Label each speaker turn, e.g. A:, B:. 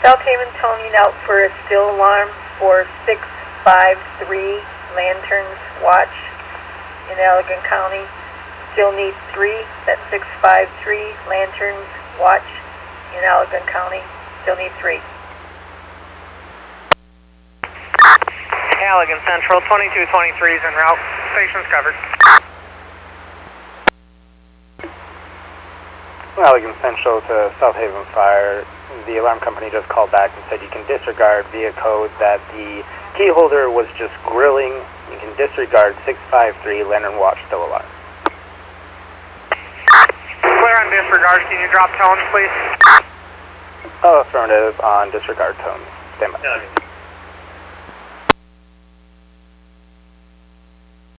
A: South Haven toning out for a still alarm for 653 Lanterns Watch in Allegan County. Still need 3. That's 653 Lanterns Watch in Allegan County. Still need 3.
B: Allegan Central, 2223 is en route. Station's covered.
C: Allegan Central to South Haven Fire. The alarm company just called back and said you can disregard via code that the key holder was just grilling. You can disregard 653 Lantern Watch still alarm.
B: Clear on disregard. Can you drop tones, please?
C: Affirmative on disregard tones. Stand by.